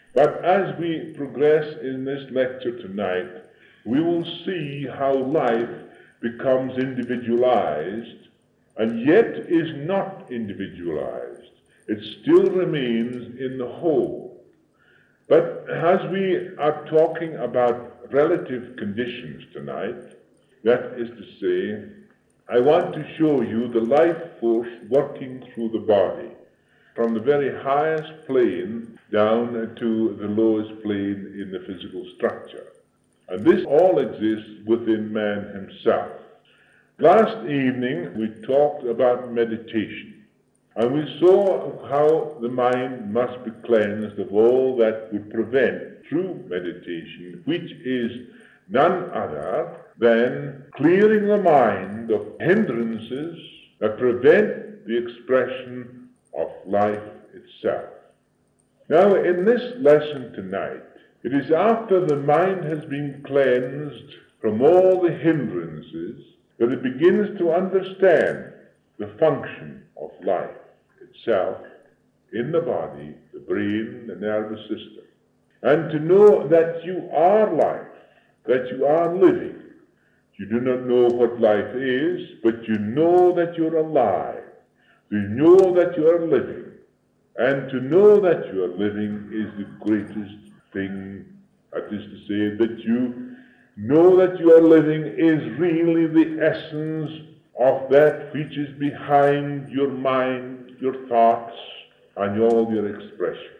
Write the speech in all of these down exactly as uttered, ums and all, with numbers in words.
But as we progress in this lecture tonight, we will see how life becomes individualized and yet is not individualized. It still remains in the whole. But as we are talking about relative conditions tonight, that is to say, I want to show you the life force working through the body, from the very highest plane down to the lowest plane in the physical structure. And this all exists within man himself. Last evening we talked about meditation, and we saw how the mind must be cleansed of all that would prevent true meditation, which is none other than clearing the mind of hindrances that prevent the expression of life itself. Now, in this lesson tonight, it is after the mind has been cleansed from all the hindrances that it begins to understand the function of life itself in the body, the brain, the nervous system, and to know that you are life, that you are living. You do not know what life is, but you know that you're alive. You know that you are living. And to know that you are living is the greatest thing. That is to say, that you know that you are living is really the essence of that which is behind your mind, your thoughts, and all your expressions.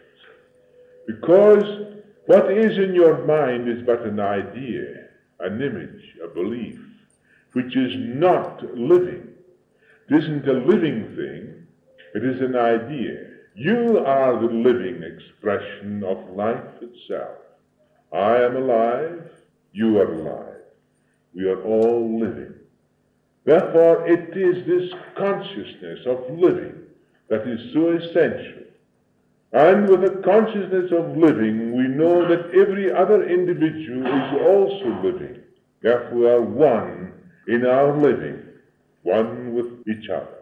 Because what is in your mind is but an idea, an image, a belief, which is not living. It isn't a living thing, it is an idea. You are the living expression of life itself. I am alive, you are alive. We are all living. Therefore, it is this consciousness of living that is so essential. And with the consciousness of living, we know that every other individual is also living. Therefore, we are one in our living, one with each other.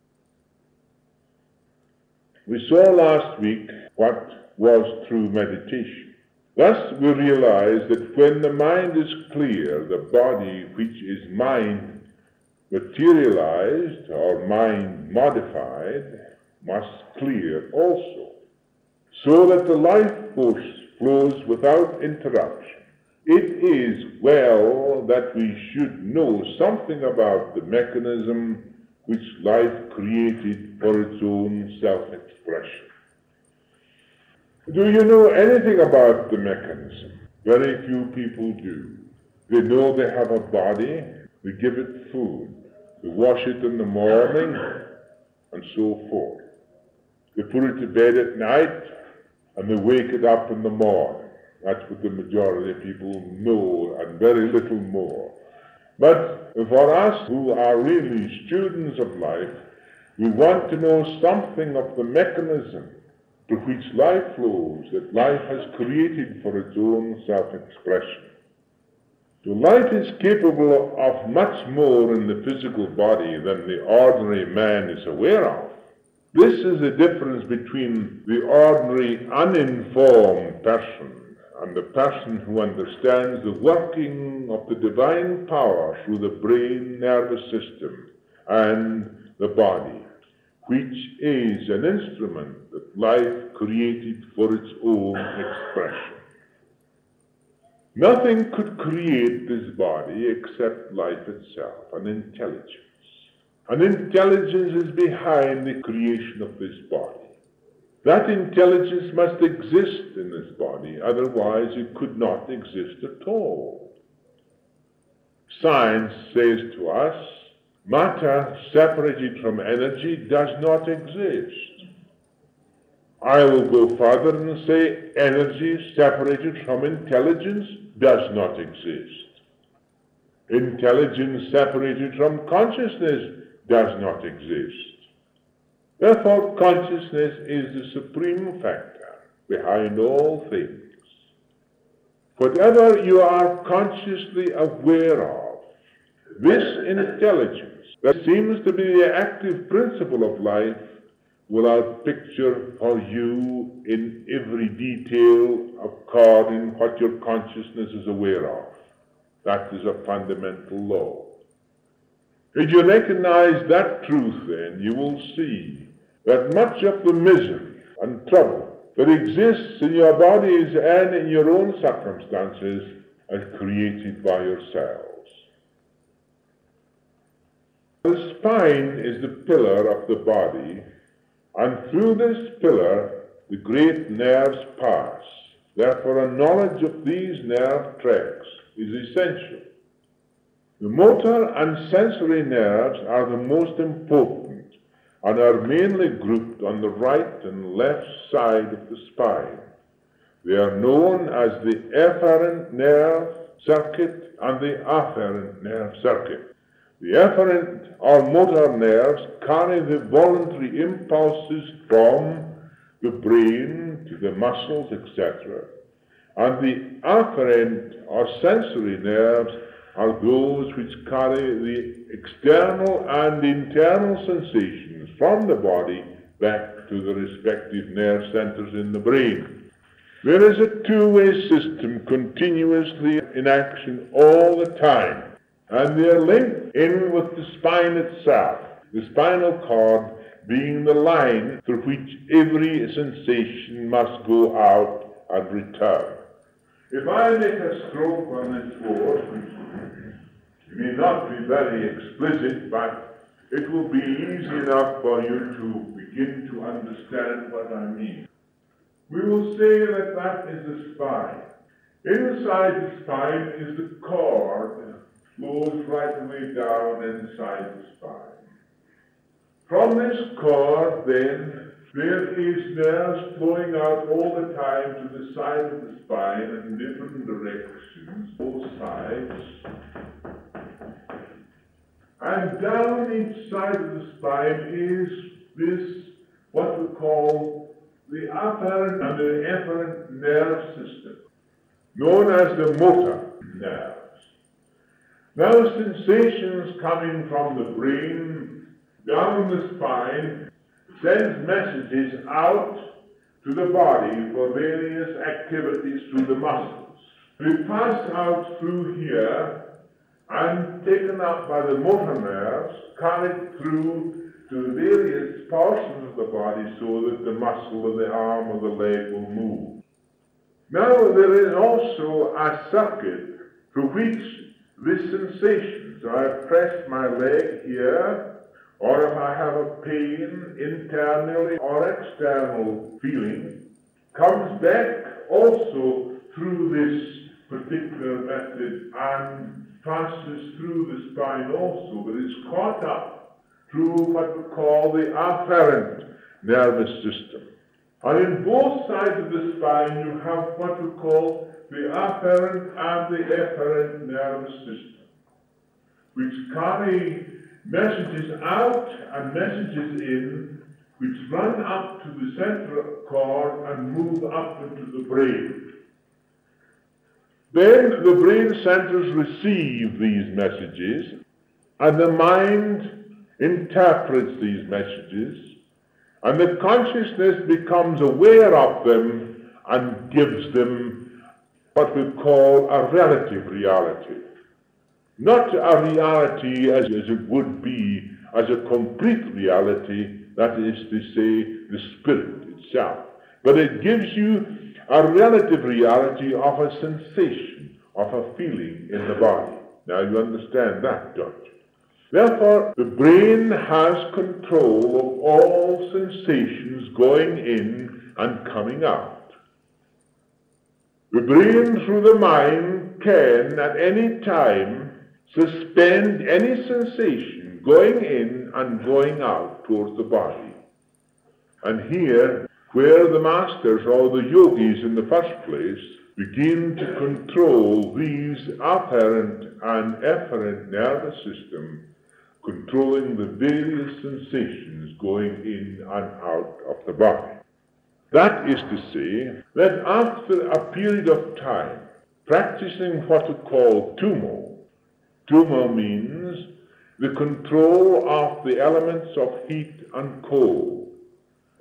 We saw last week what was true meditation. Thus, we realize that when the mind is clear, the body, which is mind materialized or mind modified, must clear also, so that the life force flows without interruption. It is well that we should know something about the mechanism which life created for its own self-expression. Do you know anything about the mechanism? Very few people do. They know they have a body, they give it food, they wash it in the morning, and so forth. They put it to bed at night, and they wake it up in the morning. That's what the majority of people know, and very little more. But for us who are really students of life, we want to know something of the mechanism to which life flows, that life has created for its own self-expression. So life is capable of much more in the physical body than the ordinary man is aware of. This is the difference between the ordinary uninformed person and the person who understands the working of the divine power through the brain nervous system and the body, which is an instrument that life created for its own expression. Nothing could create this body except life itself, an intelligence. An intelligence is behind the creation of this body. That intelligence must exist in this body, otherwise it could not exist at all. Science says to us, matter separated from energy does not exist. I will go further and say energy separated from intelligence does not exist. Intelligence separated from consciousness does not exist. Therefore, consciousness is the supreme factor behind all things. Whatever you are consciously aware of, this intelligence that seems to be the active principle of life will I picture for you in every detail according what your consciousness is aware of. That is a fundamental law. If you recognize that truth, then you will see that much of the misery and trouble that exists in your bodies and in your own circumstances is created by yourselves. The spine is the pillar of the body, and through this pillar the great nerves pass. Therefore, a knowledge of these nerve tracks is essential. The motor and sensory nerves are the most important and are mainly grouped on the right and left side of the spine. They are known as the efferent nerve circuit and the afferent nerve circuit. The efferent or motor nerves carry the voluntary impulses from the brain to the muscles, et cetera. And the afferent or sensory nerves are those which carry the external and internal sensations from the body back to the respective nerve centers in the brain. There is a two-way system continuously in action all the time, and they are linked in with the spine itself, the spinal cord being the line through which every sensation must go out and return. If I make a stroke on this board, which may not be very explicit, but it will be easy enough for you to begin to understand what I mean. We will say that that is the spine. Inside the spine is the cord that flows right away down inside the spine. From this cord, then, there is nerves flowing out all the time to the side of the spine in different directions, both sides. And down each side of the spine is this, what we call the afferent and the efferent nerve system, known as the motor nerves. Now, sensations coming from the brain down the spine sends messages out to the body for various activities through the muscles. They pass out through here and taken up by the motor nerves, carried through to various portions of the body so that the muscle of the arm or the leg will move. Now there is also a circuit through which this sensation, so I press my leg here, or if I have a pain internally or external feeling, comes back also through this particular method and passes through the spine also, but is caught up through what we call the afferent nervous system. And in both sides of the spine you have what we call the afferent and the efferent nervous system, which carry messages out and messages in, which run up to the central cord and move up into the brain. Then the brain centers receive these messages, and the mind interprets these messages, and the consciousness becomes aware of them and gives them what we call a relative reality. Not a reality as, as it would be as a complete reality, that is to say, the spirit itself. But it gives you a relative reality of a sensation, of a feeling in the body. Now you understand that, don't you? Therefore, the brain has control of all sensations going in and coming out. The brain, through the mind, can at any time suspend any sensation going in and going out towards the body. And here, where the masters or the yogis in the first place begin to control these afferent and efferent nervous system, controlling the various sensations going in and out of the body. That is to say, that after a period of time, practicing what we call tumo, tumo means the control of the elements of heat and cold,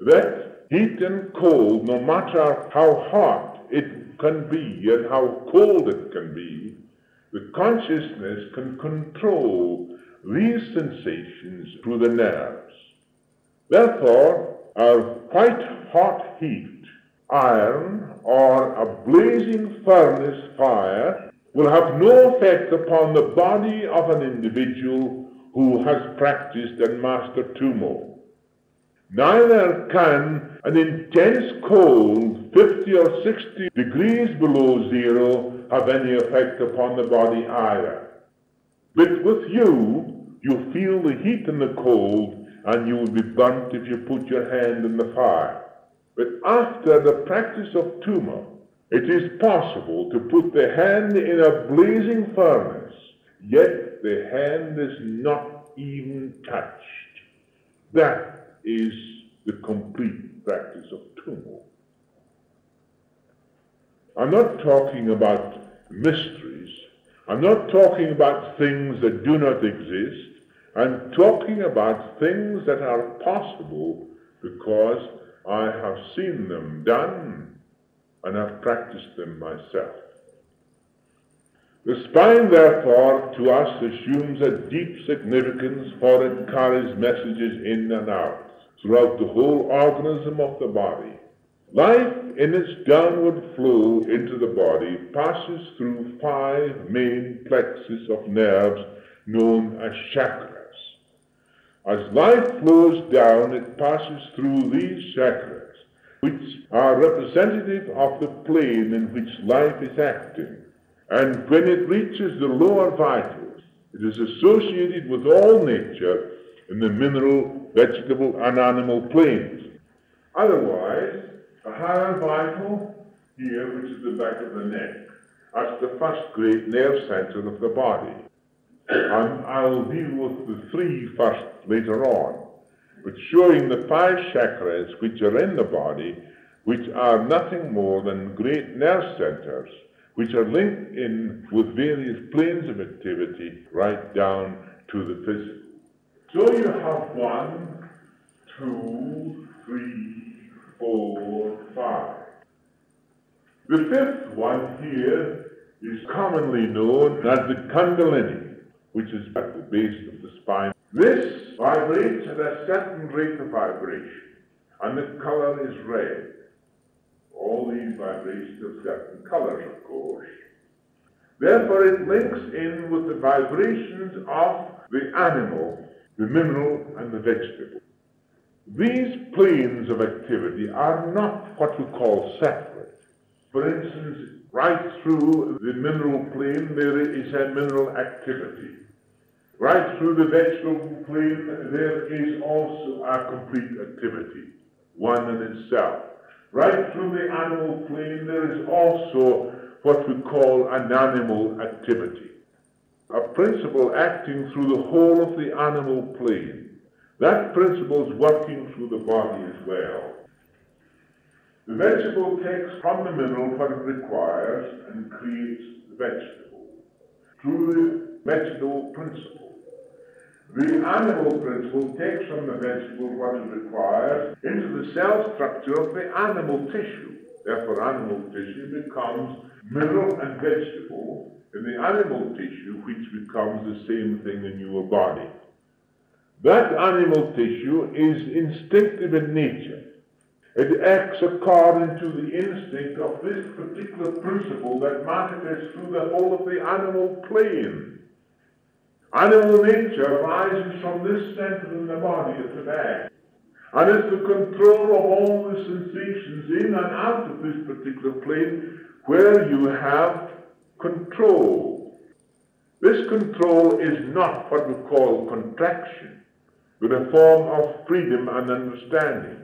that heat and cold, no matter how hot it can be and how cold it can be, the consciousness can control these sensations through the nerves. Therefore, a white hot heat, iron, or a blazing furnace fire will have no effect upon the body of an individual who has practiced and mastered Tummo. Neither can an intense cold, fifty or sixty degrees below zero, have any effect upon the body either. But with you, you feel the heat and the cold, and you will be burnt if you put your hand in the fire. But after the practice of Tummo, it is possible to put the hand in a blazing furnace, yet the hand is not even touched. That is the complete practice of Tummo. I'm not talking about mysteries. I'm not talking about things that do not exist. I'm talking about things that are possible because I have seen them done and have practiced them myself. The spine, therefore, to us assumes a deep significance, for it carries messages in and out throughout the whole organism of the body. Life, in its downward flow into the body, passes through five main plexuses of nerves known as chakras. As life flows down, it passes through these chakras, which are representative of the plane in which life is acting. And when it reaches the lower vitals, it is associated with all nature in the mineral, vegetable, and animal planes. Otherwise, the higher vital, here, which is the back of the neck, that's the first great nerve center of the body. And I'll deal with the three first later on, but showing the five chakras which are in the body, which are nothing more than great nerve centers, which are linked in with various planes of activity right down to the physical. So you have one, two, three, four, five. The fifth one here is commonly known as the Kundalini, which is at the base of the spine. This vibrates at a certain rate of vibration, and the color is red. All these vibrations have certain colors, of course. Therefore, it links in with the vibrations of the animal, the mineral, and the vegetable. These planes of activity are not what we call separate. For instance, right through the mineral plane, there is a mineral activity. Right through the vegetable plane, there is also a complete activity, one in itself. Right through the animal plane, there is also what we call an animal activity, a principle acting through the whole of the animal plane. That principle is working through the body as well. The vegetable takes from the mineral what it requires and creates the vegetable through the vegetable principle. The animal principle takes from the vegetable what it requires into the cell structure of the animal tissue. Therefore, animal tissue becomes mineral and vegetable in the animal tissue, which becomes the same thing in your body. That animal tissue is instinctive in nature. It acts according to the instinct of this particular principle that manifests through the whole of the animal plane. Animal nature arises from this center in the body at the back, and it's the control of all the sensations in and out of this particular plane where you have control. This control is not what we call contraction, but a form of freedom and understanding.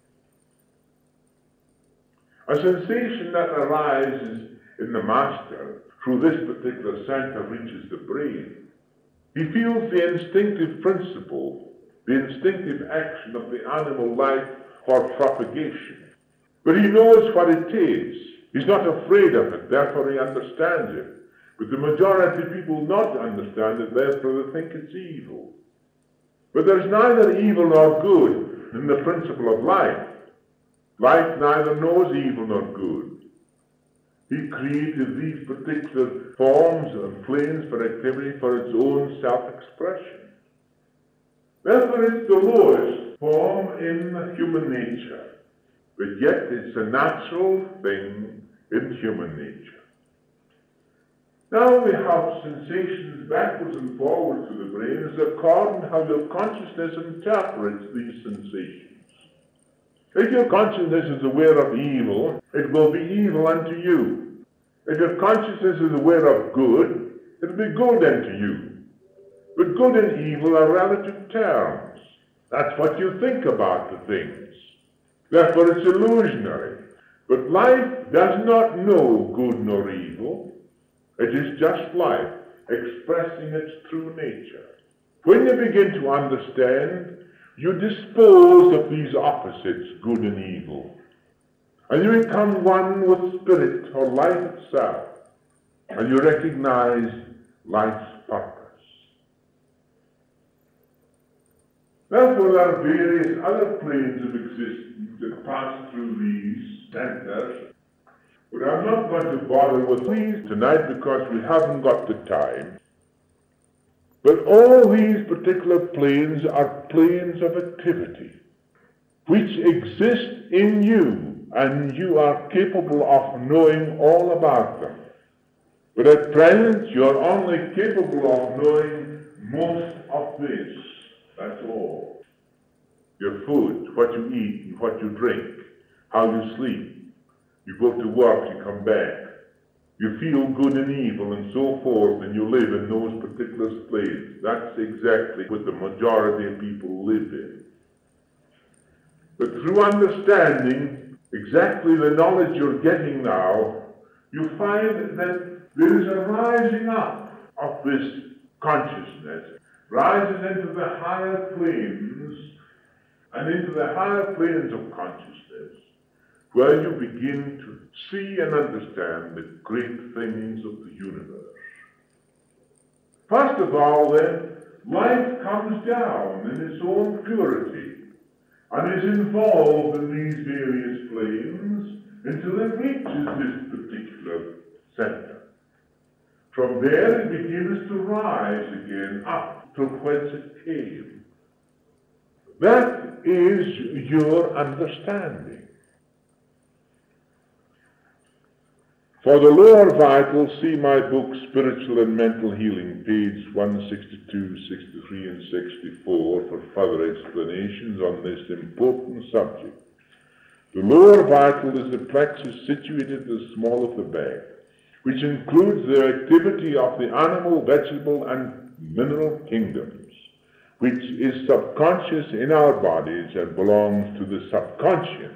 A sensation that arises in the master through this particular center reaches the brain. He feels the instinctive principle, the instinctive action of the animal life for propagation. But he knows what it is. He's not afraid of it, therefore he understands it. But the majority of people not understand it, therefore they think it's evil. But there's neither evil nor good in the principle of life. Life neither knows evil nor good. He created these particular forms and planes for activity for its own self-expression. Therefore, it's the lowest form in human nature, but yet it's a natural thing in human nature. Now we have sensations backwards and forwards to the brain as according to how your consciousness interprets these sensations. If your consciousness is aware of evil, it will be evil unto you. If your consciousness is aware of good, it will be good unto you. But good and evil are relative terms. That's what you think about the things. Therefore it's illusionary. But life does not know good nor evil. It is just life expressing its true nature. When you begin to understand, you dispose of these opposites, good and evil, and you become one with spirit or life itself, and you recognize life's purpose. Therefore, there are various other planes of existence that pass through these centers, but I'm not going to bother with these tonight because we haven't got the time. But all these particular planes are planes of activity, which exist in you, and you are capable of knowing all about them. But at present, you're only capable of knowing most of this. That's all. Your food, what you eat, and what you drink, how you sleep. You go to work, you come back. You feel good and evil and so forth, and you live in those particular places. That's exactly what the majority of people live in. But through understanding exactly the knowledge you're getting now, you find that there is a rising up of this consciousness, rises into the higher planes, and into the higher planes of consciousness, where you begin to see and understand the great things of the universe. First of all, then, life comes down in its own purity and is involved in these various planes until it reaches this particular center. From there it begins to rise again up to whence it came. That is your understanding. For the lower vital, see my book, Spiritual and Mental Healing, page one sixty-two, sixty-three, and sixty-four, for further explanations on this important subject. The lower vital is the plexus situated at the small of the back, which includes the activity of the animal, vegetable, and mineral kingdoms, which is subconscious in our bodies and belongs to the subconscient.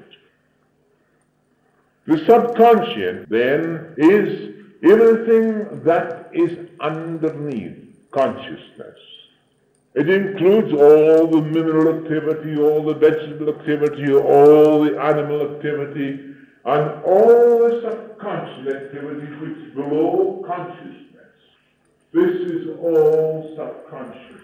The subconscient, then, is everything that is underneath consciousness. It includes all the mineral activity, all the vegetable activity, all the animal activity, and all the subconscious activity which is below consciousness. This is all subconscious.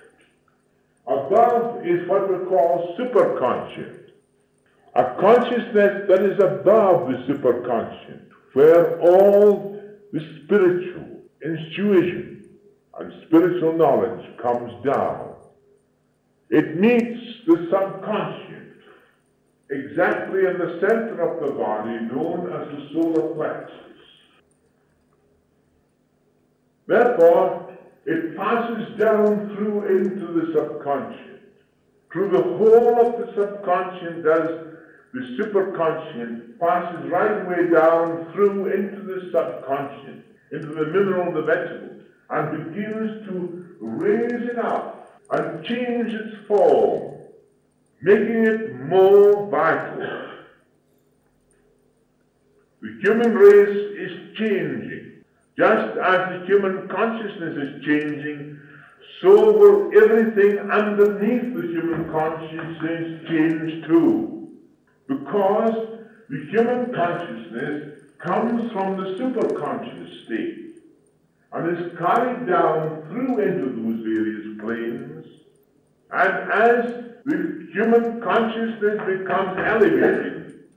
Above is what we call superconscious. A consciousness that is above the superconscient, where all the spiritual intuition and spiritual knowledge comes down. It meets the subconscient exactly in the center of the body, known as the solar plexus. Therefore, it passes down through into the subconscient. Through the whole of the subconscient, as the superconscient passes right way down through into the subconscient, into the mineral and the vegetable, and begins to raise it up and change its form, making it more vital. The human race is changing. Just as the human consciousness is changing, so will everything underneath the human consciousness change too. Because the human consciousness comes from the superconscious state and is carried down through into those various planes, and as the human consciousness becomes elevated,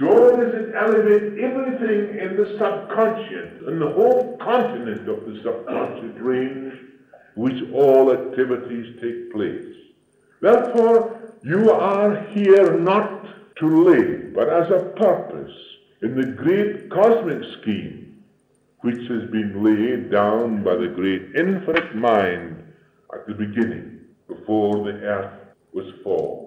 so does it elevate everything in the subconscious and the whole continent of the subconscious range, which all activities take place. Therefore, you are here not to live, but as a purpose in the great cosmic scheme, which has been laid down by the great infinite mind at the beginning, before the earth was formed.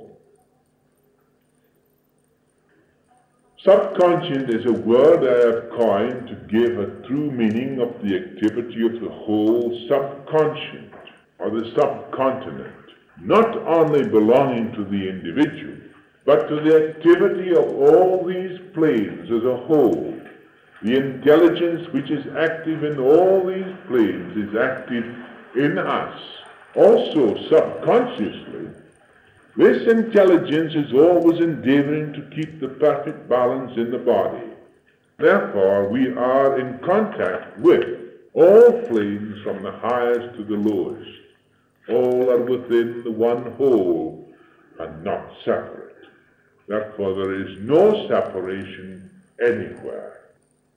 Subconscient is a word I have coined to give a true meaning of the activity of the whole subconscient, or the subcontinent, not only belonging to the individual, but to the activity of all these planes as a whole. The intelligence which is active in all these planes is active in us, also subconsciously. This intelligence is always endeavoring to keep the perfect balance in the body. Therefore, we are in contact with all planes from the highest to the lowest. All are within the one whole and not separate. Therefore, there is no separation anywhere.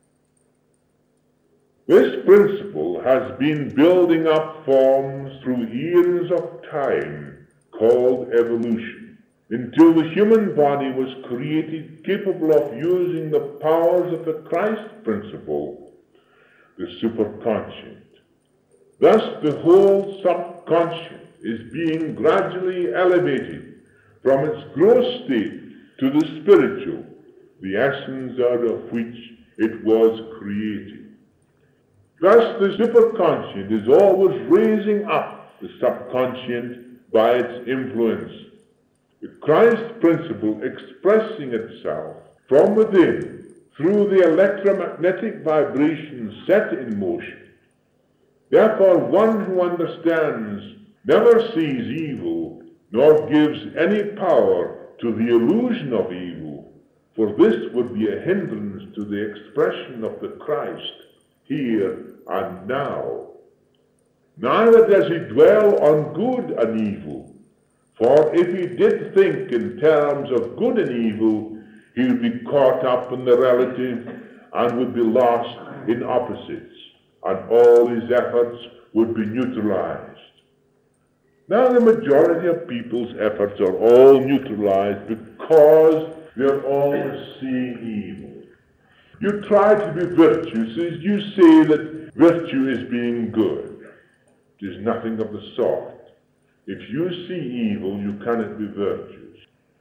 This principle has been building up forms through eons of time, called evolution, until the human body was created capable of using the powers of the Christ principle, the superconscient. Thus the whole subconscious is being gradually elevated from its gross state to the spiritual, the essence out of which it was created. Thus the superconscient is always raising up the subconscient by its influence, the Christ principle expressing itself from within through the electromagnetic vibrations set in motion. Therefore, one who understands never sees evil, nor gives any power to the illusion of evil, for this would be a hindrance to the expression of the Christ here and now. Neither does he dwell on good and evil, for if he did think in terms of good and evil, he would be caught up in the relative and would be lost in opposites, and all his efforts would be neutralized. Now the majority of people's efforts are all neutralized because they're always seeing evil. You try to be virtuous, you say that virtue is being good. It is nothing of the sort. If you see evil, you cannot be virtuous.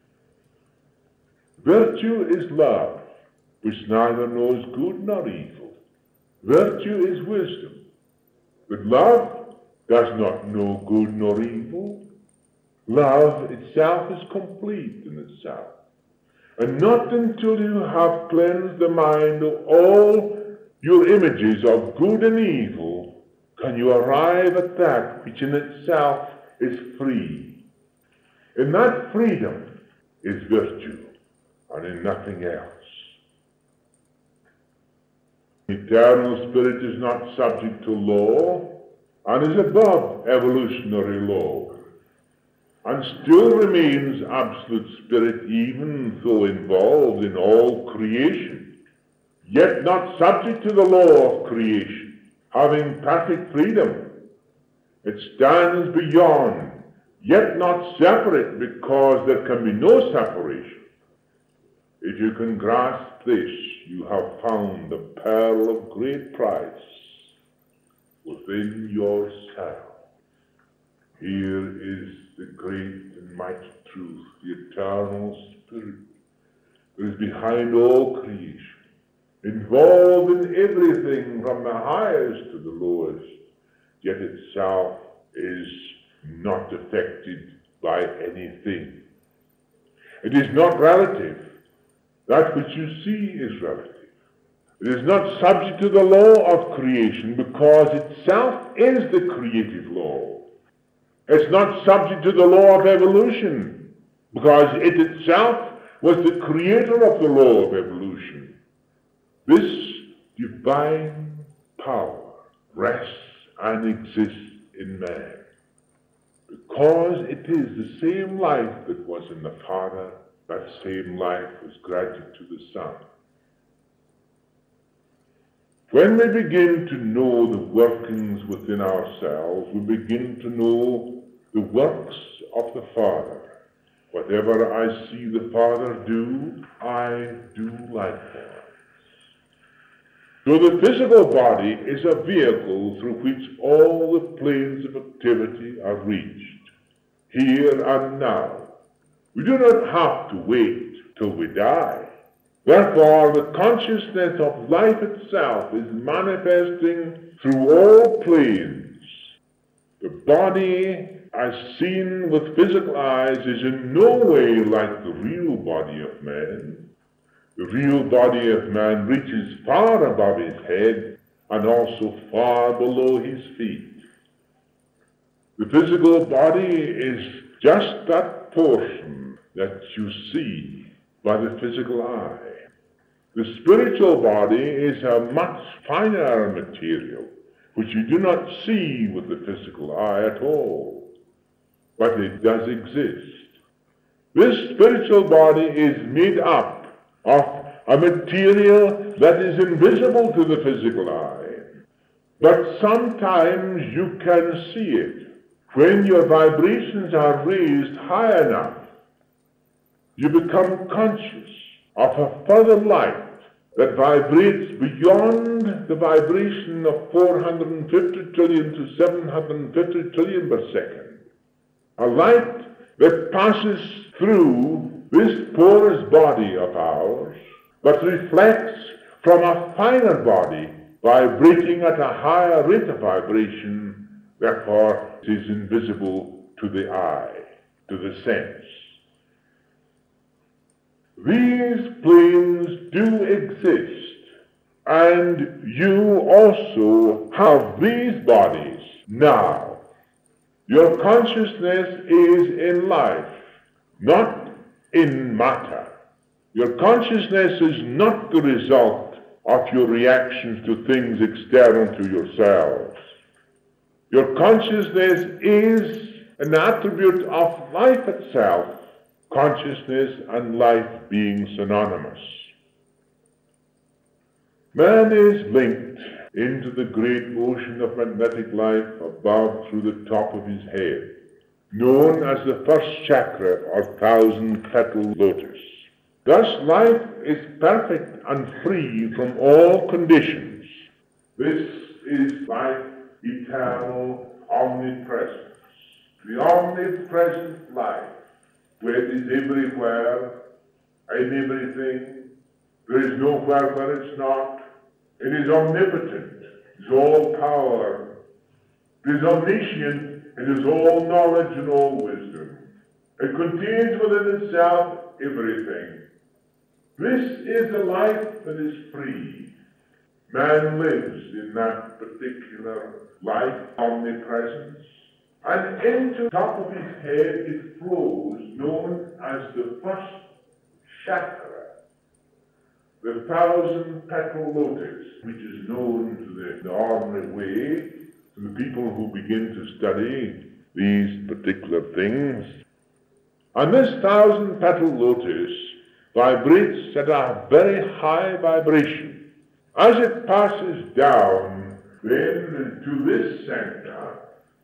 Virtue is love, which neither knows good nor evil. Virtue is wisdom, but love does not know good nor evil. Love itself is complete in itself. And not until you have cleansed the mind of all your images of good and evil can you arrive at that which in itself is free. In that freedom is virtue, and in nothing else. Eternal spirit is not subject to law, and is above evolutionary law, and still remains absolute spirit even though involved in all creation, yet not subject to the law of creation. Having perfect freedom, it stands beyond, yet not separate, because there can be no separation. If you can grasp this, you have found the pearl of great price within yourself. Here is the great and mighty truth, the eternal spirit that is behind all creation, involved in everything from the highest to the lowest, yet itself is not affected by anything. It is not relative. That which you see is relative. It is not subject to the law of creation because itself is the creative law. It's not subject to the law of evolution because it itself was the creator of the law of evolution. This divine power rests and exists in man because it is the same life that was in the Father that same life was granted to the Son. When we begin to know the workings within ourselves, we begin to know the works of the Father. Whatever I see the Father do, I do likewise. So the physical body is a vehicle through which all the planes of activity are reached, here and now. We do not have to wait till we die. Therefore, the consciousness of life itself is manifesting through all planes. The body, as seen with physical eyes, is in no way like the real body of man. The real body of man reaches far above his head and also far below his feet. The physical body is just that portion that you see by the physical eye. The spiritual body is a much finer material, which you do not see with the physical eye at all, but it does exist. This spiritual body is made up of a material that is invisible to the physical eye, but sometimes you can see it. When your vibrations are raised high enough, you become conscious of a further light that vibrates beyond the vibration of four hundred fifty trillion to seven hundred fifty trillion per second. A light that passes through this porous body of ours, but reflects from a finer body, vibrating at a higher rate of vibration, therefore it is invisible to the eye, to the sense. These planes do exist, and you also have these bodies now. Your consciousness is in life, not in matter. Your consciousness is not the result of your reactions to things external to yourselves. Your consciousness is an attribute of life itself, consciousness and life being synonymous. Man is linked into the great ocean of magnetic life above through the top of his head, known as the first chakra or thousand-petal lotus. Thus life is perfect and free from all conditions. This is life, eternal omnipresence. The omnipresent life, where it is everywhere, in everything. There is nowhere where it's not. It is omnipotent. It is all power. It is omniscient. It is all knowledge and all wisdom. It contains within itself everything. This is a life that is free. Man lives in that particular life, omnipresence, and into the top of his head it flows, known as the first chakra, the thousand-petal lotus, which is known to the, the ordinary way, to the people who begin to study these particular things. And this thousand-petal lotus vibrates at a very high vibration. As it passes down, then, to this center,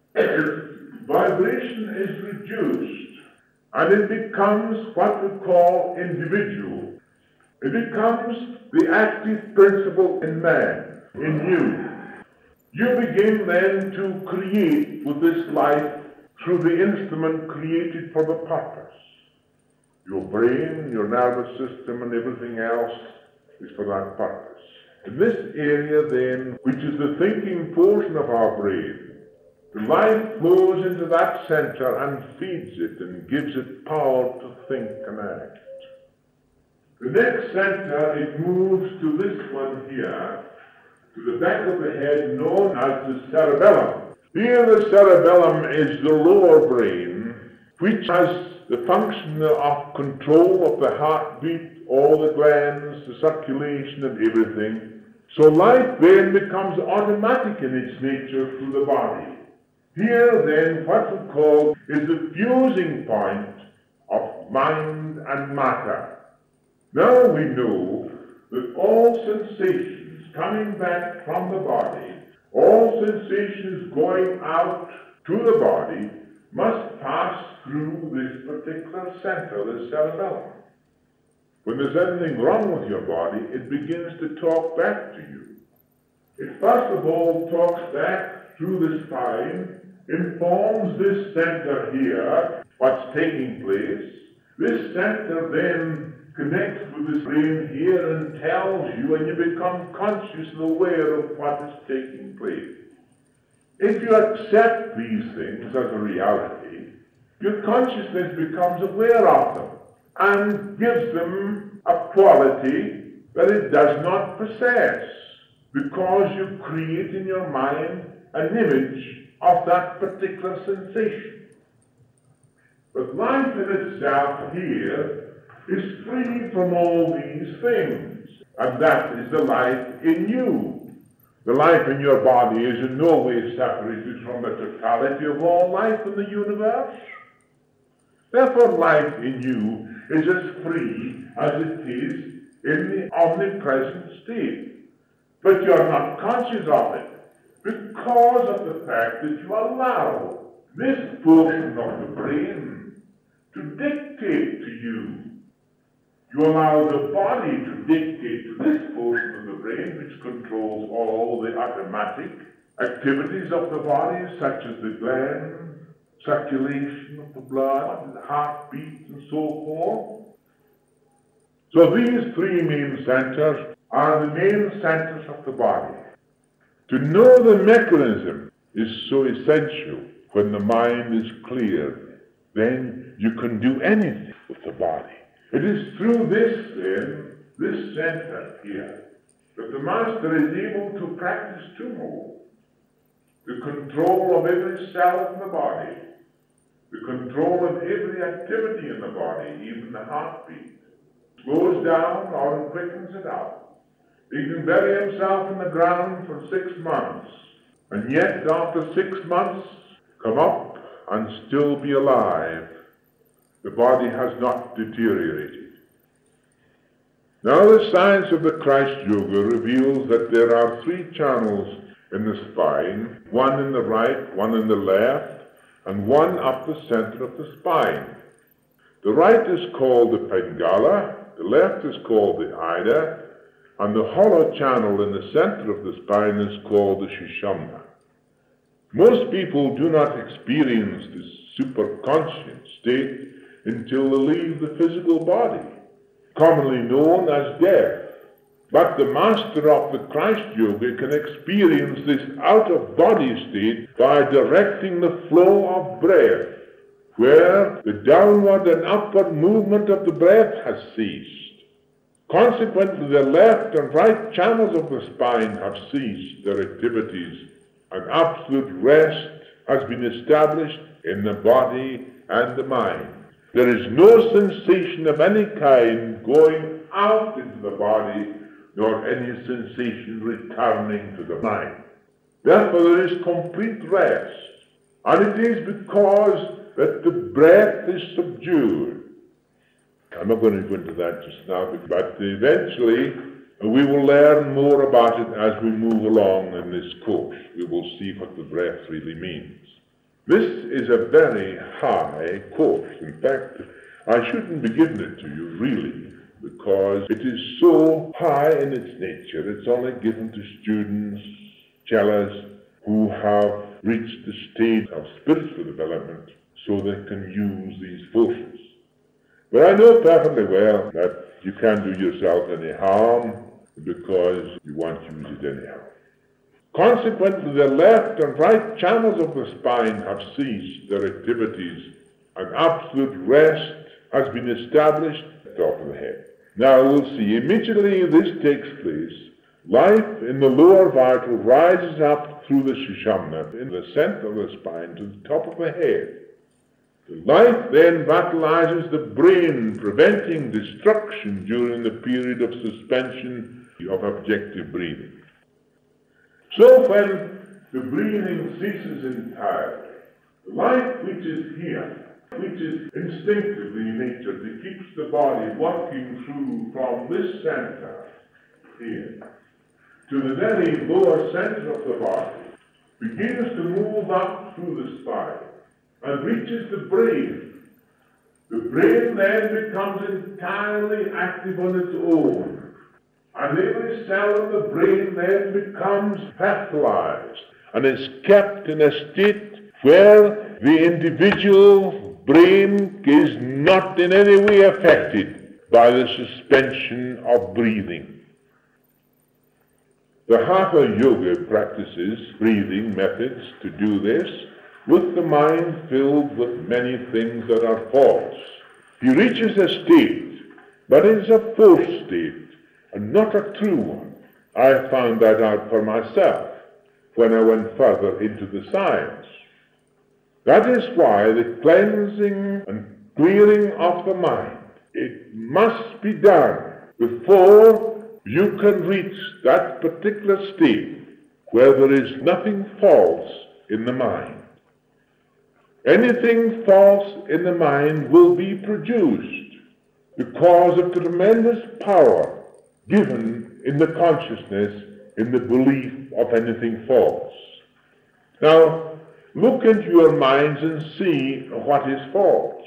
vibration is reduced, and it becomes what we call individual. It becomes the active principle in man, in you. You begin then to create with this life through the instrument created for the purpose. Your brain, your nervous system, and everything else is for that purpose. In this area then, which is the thinking portion of our brain, the life flows into that center and feeds it and gives it power to think and act. The next center, it moves to this one here, to the back of the head, known as the cerebellum. Here the cerebellum is the lower brain, which has the function of control of the heartbeat, all the glands, the circulation and everything. So life then becomes automatic in its nature through the body. Here then, what we call is the fusing point of mind and matter. Now we know that all sensations coming back from the body, all sensations going out to the body, must pass through this particular center, the cerebellum. When there's anything wrong with your body, it begins to talk back to you. It first of all talks back through the spine, informs this center here what's taking place. This center then connects with this brain here and tells you, and you become conscious and aware of what is taking place. If you accept these things as a reality, your consciousness becomes aware of them and gives them a quality that it does not possess, because you create in your mind an image of that particular sensation. But life in itself here is free from all these things, and that is the life in you. The life in your body is in no way separated from the totality of all life in the universe. Therefore, life in you is as free as it is in the omnipresent state. But you are not conscious of it because of the fact that you allow this portion of the brain to dictate to you. You allow the body to dictate to this portion of the brain, which controls all the automatic activities of the body, such as the glands, circulation of the blood, the heartbeat, and so forth. So these three main centers are the main centers of the body. To know the mechanism is so essential. When the mind is clear, then you can do anything with the body. It is through this, then, this center here, that the master is able to practice two more. The control of every cell in the body, the control of every activity in the body, even the heartbeat, slows down or quickens it up. He can bury himself in the ground for six months, and yet after six months come up and still be alive. The body has not deteriorated. Now the science of the Christ Yoga reveals that there are three channels in the spine, one in the right, one in the left, and one up the center of the spine. The right is called the Pingala, the left is called the Ida, and the hollow channel in the center of the spine is called the Sushumna. Most people do not experience this superconscious state until they leave the physical body, commonly known as death. But the master of the Christ Yoga can experience this out-of-body state by directing the flow of breath, where the downward and upward movement of the breath has ceased. Consequently, the left and right channels of the spine have ceased their activities, and absolute rest has been established in the body and the mind. There is no sensation of any kind going out into the body, nor any sensation returning to the mind. Therefore, there is complete rest, and it is because that the breath is subdued. I'm not going to go into that just now, but eventually we will learn more about it as we move along in this course. We will see what the breath really means. This is a very high course. In fact, I shouldn't be giving it to you, really, because it is so high in its nature. It's only given to students, cellists, who have reached the stage of spiritual development so they can use these forces. But I know perfectly well that you can't do yourself any harm because you want to use it anyhow. Consequently, the left and right channels of the spine have ceased their activities, and absolute rest has been established at the top of the head. Now we'll see, immediately this takes place, life in the lower vital rises up through the Sushumna, in the center of the spine, to the top of the head. The life then vitalizes the brain, preventing destruction during the period of suspension of objective breathing. So when the breathing ceases entirely, the life which is here which is instinctively natured. It keeps the body working through from this center here to the very lower center of the body, begins to move up through the spine and reaches the brain. The brain then becomes entirely active on its own, and every cell of the brain then becomes fertilized and is kept in a state where the individual brain is not in any way affected by the suspension of breathing. The Hatha Yoga practices breathing methods to do this, with the mind filled with many things that are false. He reaches a state, but it is a false state, and not a true one. I found that out for myself when I went further into the science. That is why the cleansing and clearing of the mind, it must be done before you can reach that particular state where there is nothing false in the mind. Anything false in the mind will be produced because of the tremendous power given in the consciousness in the belief of anything false. Now, look into your minds and see what is false.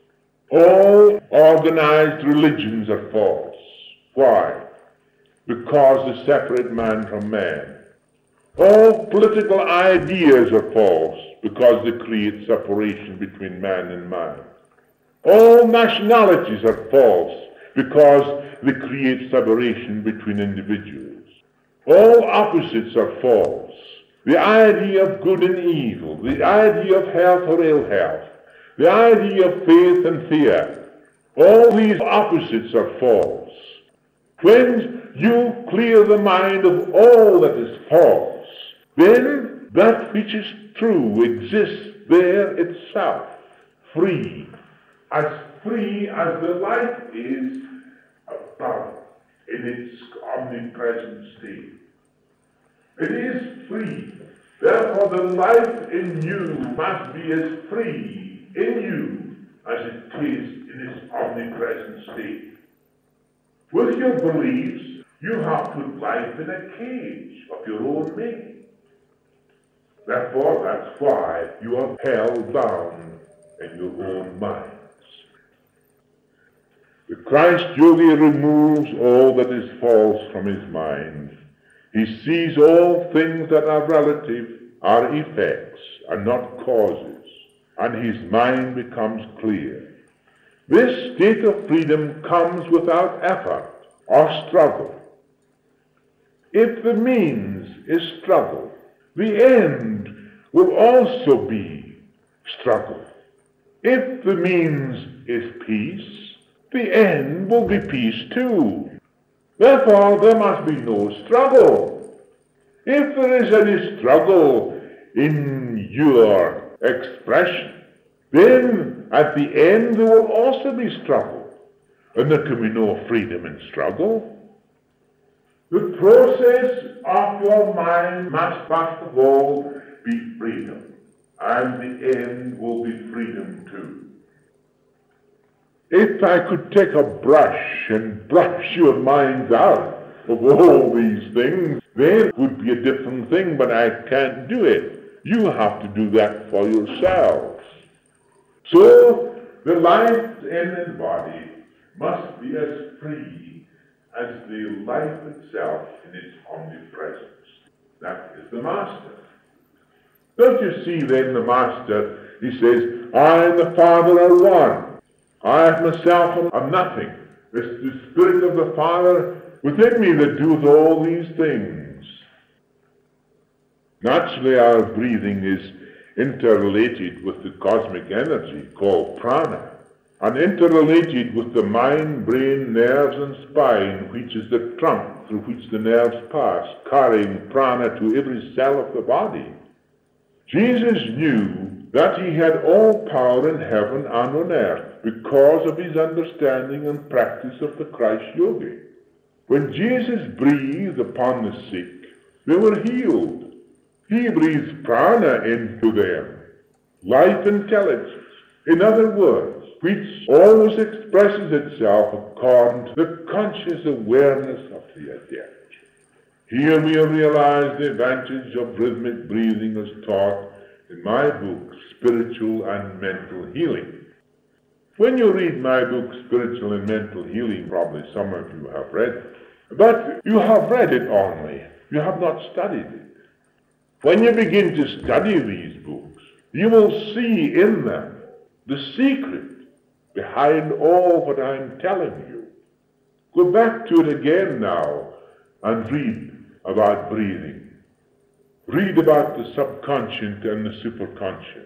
All organized religions are false. Why? Because they separate man from man. All political ideas are false because they create separation between man and man. All nationalities are false because they create separation between individuals. All opposites are false. The idea of good and evil, the idea of health or ill health, the idea of faith and fear, all these opposites are false. When you clear the mind of all that is false, then that which is true exists there itself, free, as free as the life is above in its omnipresent state. It is free. Therefore, the life in you must be as free in you as it is in its omnipresent state. With your beliefs, you have put life in a cage of your own making. Therefore, that's why you are held down in your own minds. The Christ yogi removes all that is false from his mind. He sees all things that are relative are effects and not causes, and his mind becomes clear. This state of freedom comes without effort or struggle. If the means is struggle, the end will also be struggle. If the means is peace, the end will be peace too. Therefore, there must be no struggle. If there is any struggle in your expression, then at the end there will also be struggle, and there can be no freedom in struggle. The process of your mind must first of all be freedom, and the end will be freedom too. If I could take a brush and brush your minds out of all these things, then it would be a different thing, but I can't do it. You have to do that for yourselves. So, the life in the body must be as free as the life itself in its omnipresence. That is the master. Don't you see then the master, he says, I and the Father are one. I myself am nothing. It's the Spirit of the Father within me that doeth all these things. Naturally, our breathing is interrelated with the cosmic energy called prana, and interrelated with the mind, brain, nerves, and spine, which is the trunk through which the nerves pass, carrying prana to every cell of the body. Jesus knew that he had all power in heaven and on earth because of his understanding and practice of the Christ yogi. When Jesus breathed upon the sick, they were healed. He breathed prana into them, life intelligence. In other words, which always expresses itself according to the conscious awareness of the adept. Here we realize the advantage of rhythmic breathing as taught in my book, Spiritual and Mental Healing. When you read my book, Spiritual and Mental Healing, probably some of you have read it, but you have read it only. You have not studied it. When you begin to study these books, you will see in them the secret behind all what I'm telling you. Go back to it again now and read about breathing. Read about the subconscious and the superconscious.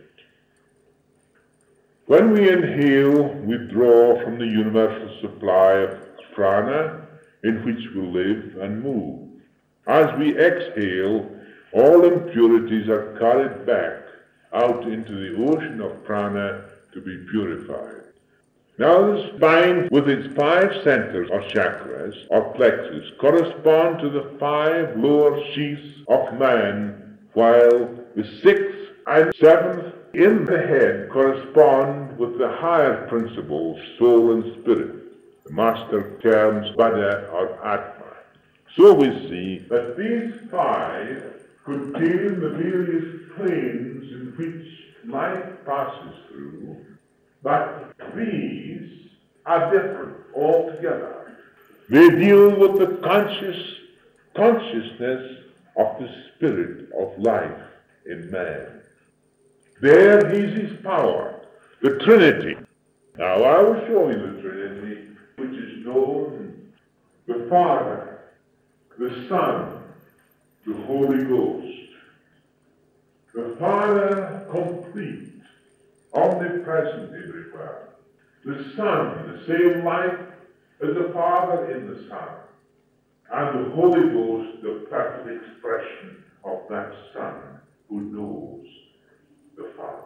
When we inhale, we draw from the universal supply of prana in which we live and move. As we exhale, all impurities are carried back out into the ocean of prana to be purified. Now the spine with its five centers or chakras or plexus correspond to the five lower sheaths of man, while the sixth and seventh in the head correspond with the higher principles, soul and spirit. The master terms Buddha or Atma. So we see that these five contain the various planes in which life passes through, but these are different altogether. They deal with the conscious consciousness of the spirit of life in man. There is his power, the Trinity. Now I will show you the Trinity, which is known the Father, the Son, the Holy Ghost. The Father complete, omnipresent everywhere. The Son, the same life as the Father in the Son. And the Holy Ghost, the perfect expression of that Son who knows the Father.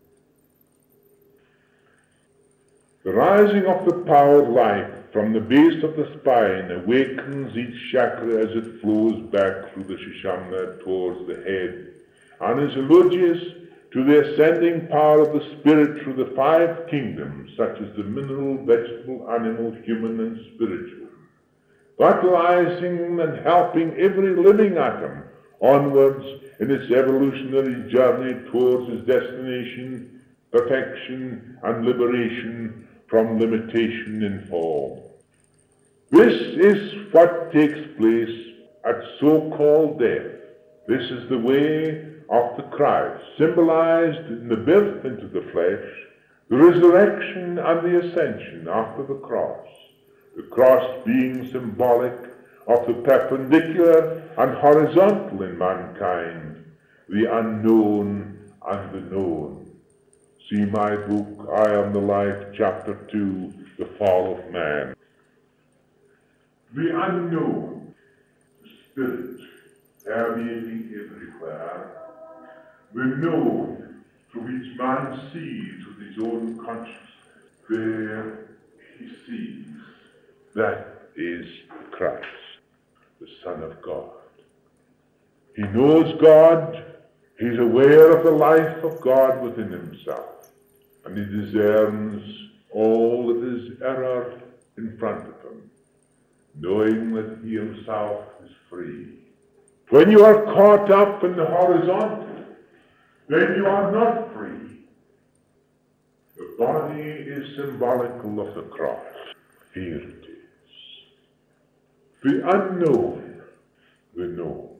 The rising of the power of life from the base of the spine awakens each chakra as it flows back through the Sushumna towards the head, and is elogious to the ascending power of the spirit through the five kingdoms, such as the mineral, vegetable, animal, human, and spiritual, vitalizing and helping every living atom onwards in its evolutionary journey towards its destination, perfection, and liberation from limitation in form. This is what takes place at so-called death. This is the way of the Christ, symbolized in the birth into the flesh, the resurrection and the ascension after the cross, the cross being symbolic of the perpendicular and horizontal in mankind, the unknown and the known. See my book, I Am the Life, Chapter two, The Fall of Man. The unknown, the spirit permeating everywhere, the known through which man sees with his own consciousness. There he sees. That is Christ, the Son of God. He knows God. He's aware of the life of God within himself. And he discerns all that is error in front of him, knowing that he himself is free. When you are caught up in the horizontal, then you are not free. The body is symbolical of the cross. Here it is. The unknown, the known.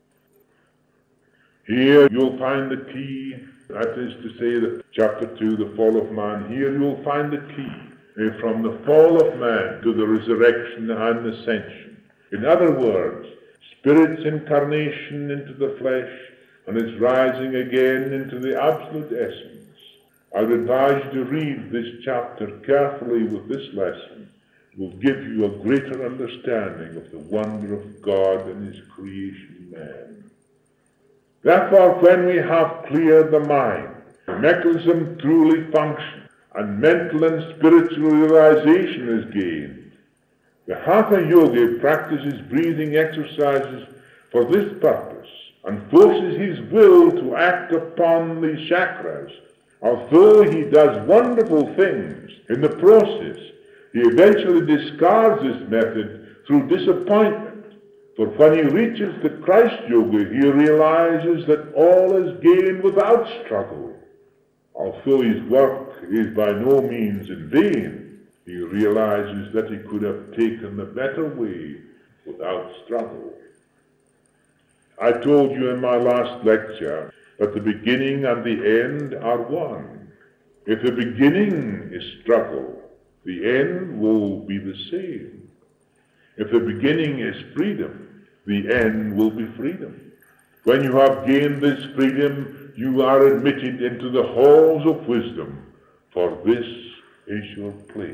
Here you'll find the key, that is to say, that chapter two, the fall of man. Here you'll find the key eh, from the fall of man to the resurrection and ascension. In other words, Spirit's incarnation into the flesh and its rising again into the absolute essence. I would advise you to read this chapter carefully with this lesson. It will give you a greater understanding of the wonder of God and his creation man. Therefore, when we have cleared the mind, the mechanism truly functions, and mental and spiritual realization is gained, the Hatha Yogi practices breathing exercises for this purpose and forces his will to act upon the chakras Although he does wonderful things in the process, he eventually discards this method through disappointment. For when he reaches the Christ Yoga, he realizes that all is gained without struggle. Although his work is by no means in vain, he realizes that he could have taken the better way without struggle. I told you in my last lecture that the beginning and the end are one. If the beginning is struggle, the end will be the same. If the beginning is freedom, the end will be freedom. When you have gained this freedom, you are admitted into the halls of wisdom, for this is your place.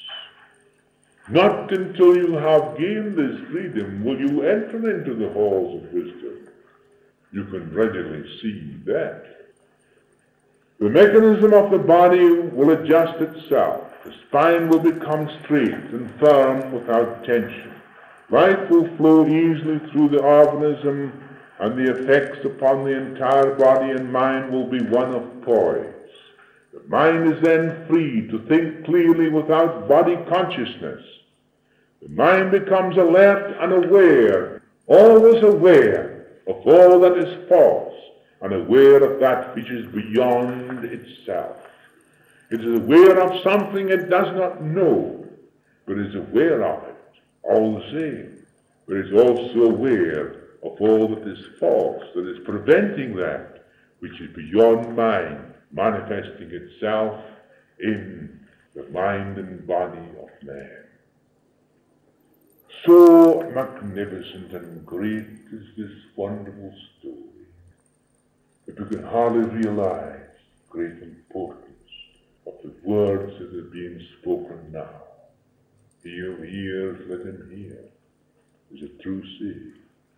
Not until you have gained this freedom will you enter into the halls of wisdom. You can readily see that. The mechanism of the body will adjust itself. The spine will become straight and firm without tension. Life will flow easily through the organism, and the effects upon the entire body and mind will be one of poise. The mind is then free to think clearly without body consciousness. The mind becomes alert and aware, always aware of all that is false, and aware of that which is beyond itself. It is aware of something it does not know, but is aware of it all the same. But is also aware of all that is false, that is preventing that which is beyond mind, manifesting itself in the mind and body of man. So magnificent and great is this wonderful story that we can hardly realize the great importance of the words that are being spoken now. He who hears, let him hear, is a true saying.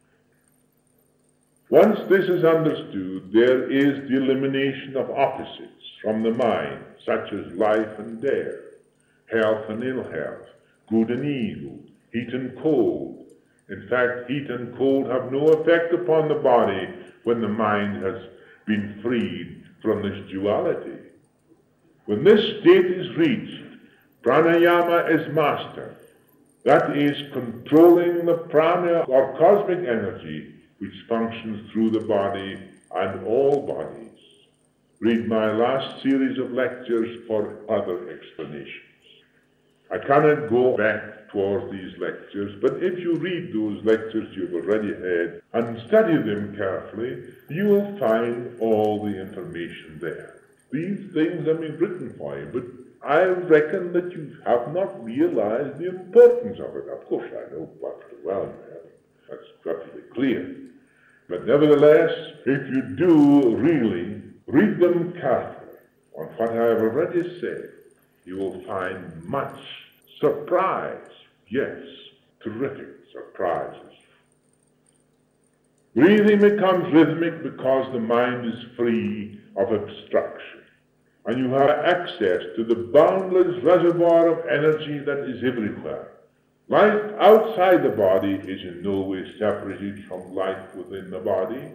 Once this is understood, there is the elimination of opposites from the mind, such as life and death, health and ill health, good and evil, heat and cold. In fact, heat and cold have no effect upon the body when the mind has been freed from this duality. When this state is reached, pranayama is mastered. That is, controlling the prana or cosmic energy which functions through the body and all bodies. Read my last series of lectures for other explanations. I cannot go back towards these lectures, but if you read those lectures you've already had and study them carefully, you will find all the information there. These things have been written for you, but I reckon that you have not realized the importance of it. Of course, I know perfectly well you have. That's perfectly clear. But nevertheless, if you do really read them carefully on what I have already said, you will find much surprise. Yes, terrific surprises. Breathing becomes rhythmic because the mind is free of obstruction, and you have access to the boundless reservoir of energy that is everywhere. Life outside the body is in no way separated from life within the body.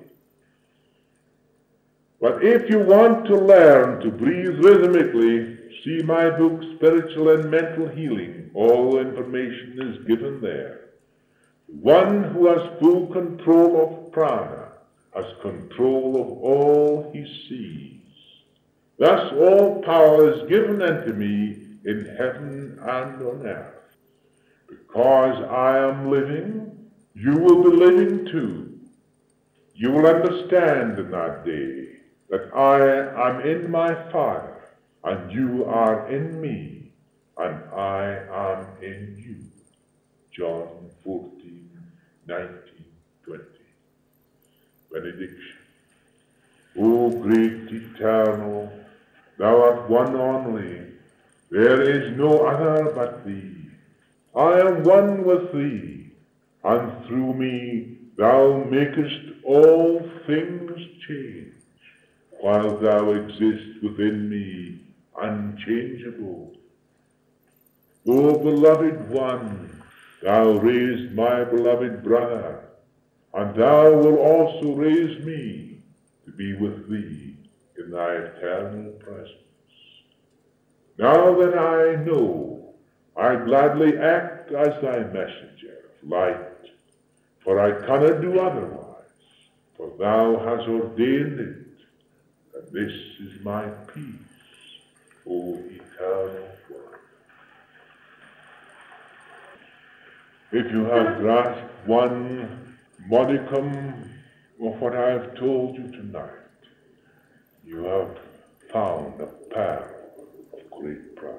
But if you want to learn to breathe rhythmically, see my book, Spiritual and Mental Healing. All information is given there. One who has full control of prana has control of all he sees. Thus all power is given unto me in heaven and on earth. Because I am living, you will be living too. You will understand in that day that I am in my Father, and you are in me, and I am in you. John fourteen, nineteen, twenty. Benediction. O great eternal, thou art one only, there is no other but thee. I am one with thee, and through me thou makest all things change, while thou exist within me unchangeable. O beloved one, thou raised my beloved brother, and thou wilt also raise me to be with thee in thy eternal presence. Now that I know, I gladly act as thy messenger of light, for I cannot do otherwise, for thou hast ordained it, and this is my peace, O eternal Word. If you have grasped one modicum of what I have told you tonight, you have found a pearl of great price.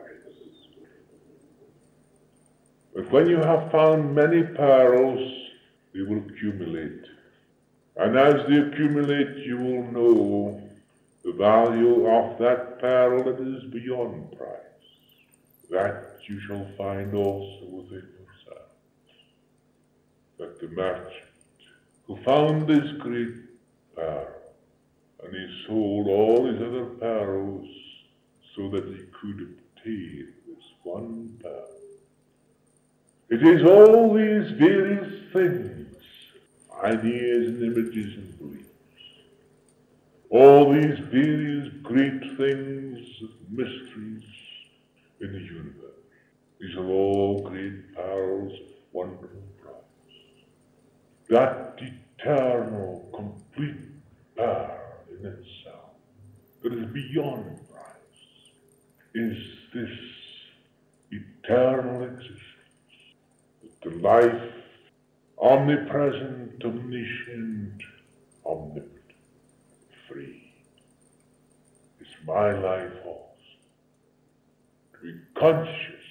But when you have found many pearls, they will accumulate. And as they accumulate, you will know the value of that pearl that is beyond price. That you shall find also within yourself. That the merchant who found this great pearl, and he sold all his other pearls so that he could obtain this one pearl. It is all these various things, ideas and images and beliefs, all these various great things, mysteries in the universe. These are all great pearls of wonderful price. That eternal, complete pearl in itself, that is beyond price, is this eternal existence. The life, omnipresent, omniscient, omnipotent, free, is my life also. To be conscious,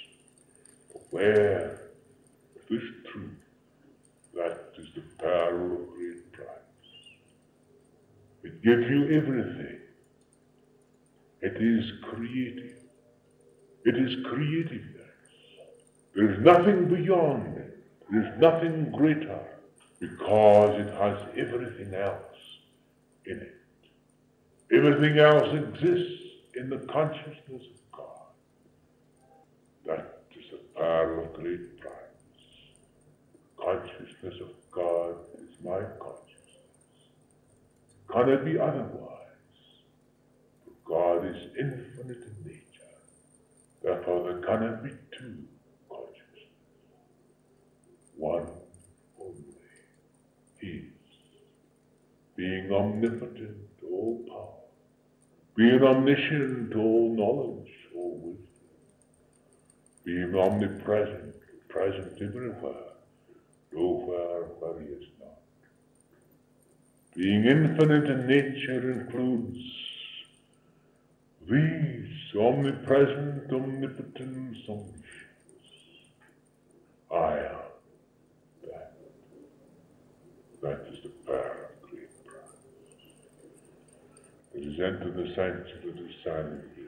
aware of this truth, that is the pearl of great price. It gives you everything. It is creative. It is creativeness. There is nothing beyond it. There is nothing greater, because it has everything else in it. Everything else exists in the consciousness of God. That is the pearl of great price. Consciousness of God is my consciousness. Can it be otherwise? For God is infinite in nature. Therefore there cannot be two consciousnesses. One only. His. Being omnipotent, all power. Being omniscient, all knowledge, all wisdom. Being omnipresent, present everywhere. Nowhere where he is not. Being infinite in nature includes these: omnipresent, omnipotence, omniscience. I am that. That is the pearl of great price. It is entered the sanctuary of the silent